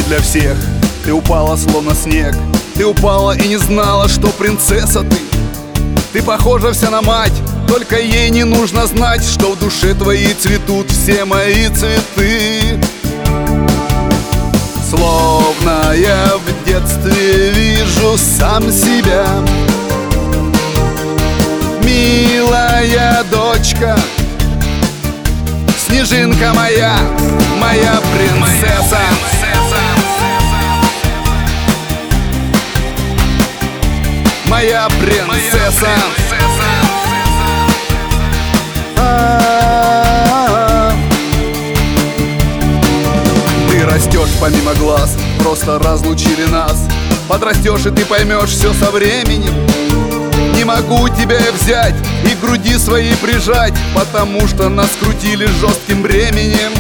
для всех. Ты упала словно снег. Ты упала и не знала, что принцесса ты. Ты похожа вся на мать, только ей не нужно знать, что в душе твоей цветут все мои цветы. Словно я в детстве вижу сам себя. Милая дочка, снежинка моя, моя принцесса. Моя принцесса. Ты растешь помимо глаз, просто разлучили нас. Подрастешь и ты поймешь все со временем. Не могу тебя взять и к груди своей прижать, потому что нас скрутили жестким бременем.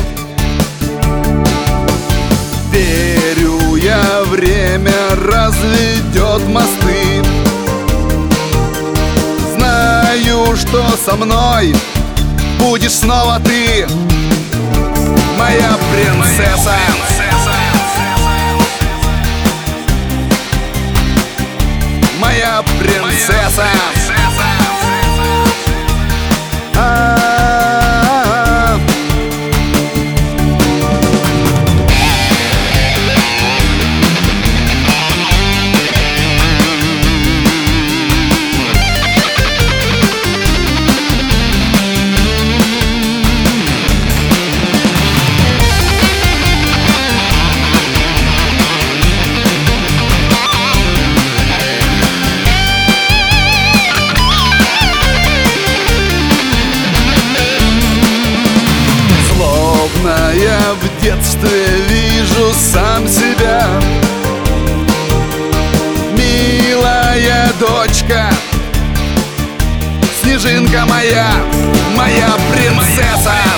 Верю я, время разведет мосты. Знаю, что со мной будешь снова ты, моя принцесса. Моя принцесса. Я в детстве вижу сам себя. Милая дочка, снежинка моя, моя принцесса.